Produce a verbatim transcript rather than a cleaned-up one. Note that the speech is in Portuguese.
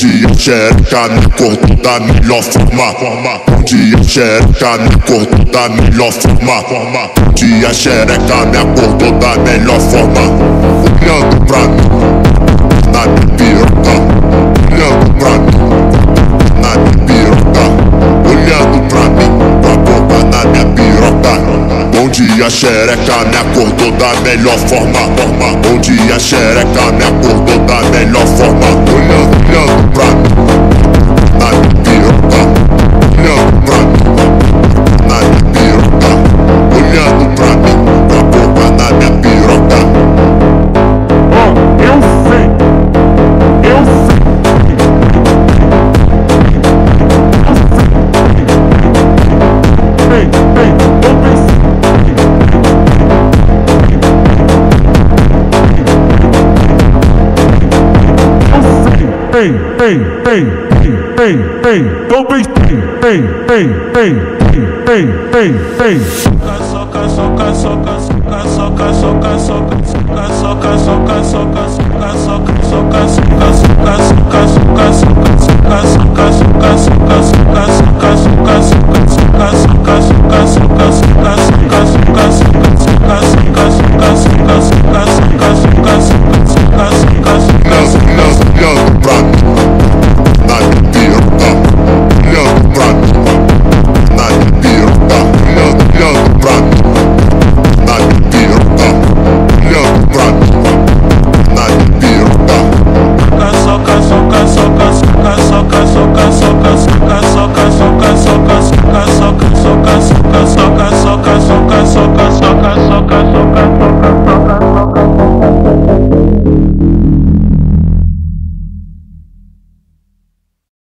dia a xereca me acordou da melhor forma. Bom dia a xereca me acordou da melhor forma. Bom dia a xereca me acordou da melhor forma. Olhando pra mim, na minha piroca. Olhando pra mim, na minha piroca. Olhando pra mim, com a boca na minha piroca. Bom dia a xereca me acordou da melhor forma. Bom dia a xereca me acordou da melhor forma. Olhando, olhando pra mim, na minha piroca. Olhando pra mim, na minha piroca. Olhando pra mim, com a boca na minha piroca. Oh, eu sei, eu sei. Ei, ei, eu pensei. Ei, ei, ei, ei, ei, ei, eu pensei. Ei, ei, ei, ei, ei, ei. Soca, soca, soca, soca, soca, soca, soca, soca, soca, soca, soca, soca, soca, soca, soca.